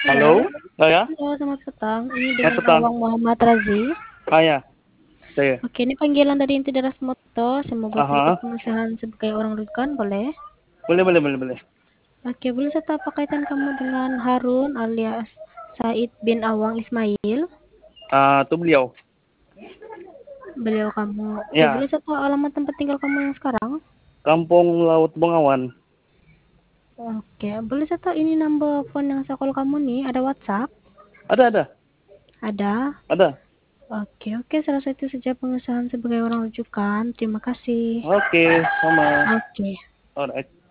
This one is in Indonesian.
Halo? Halo? Oh ya? Halo, selamat petang. Ini Mas dengan Sultan. Awang Muhammad Razi. Ya, saya. Oke, ini panggilan dari Inti Daras Moto. Saya mau buat sedikit Aha. pengesahan sebagai orang rujukan, boleh? Boleh. Oke, boleh saya tahu apa kaitan kamu dengan Harun alias Said bin Awang Ismail? Itu beliau. Beliau kamu. Oke, boleh Ya, saya tahu alamat tempat tinggal kamu yang sekarang? Kampung Laut Bengawan. Oke, boleh saya tahu ini number phone yang saya call kamu nih, ada WhatsApp? Ada. Ada? Ada. Oke, salah satu saja pengesahan sebagai orang rujukan. Terima kasih. Oke, sama. Oke. Alright.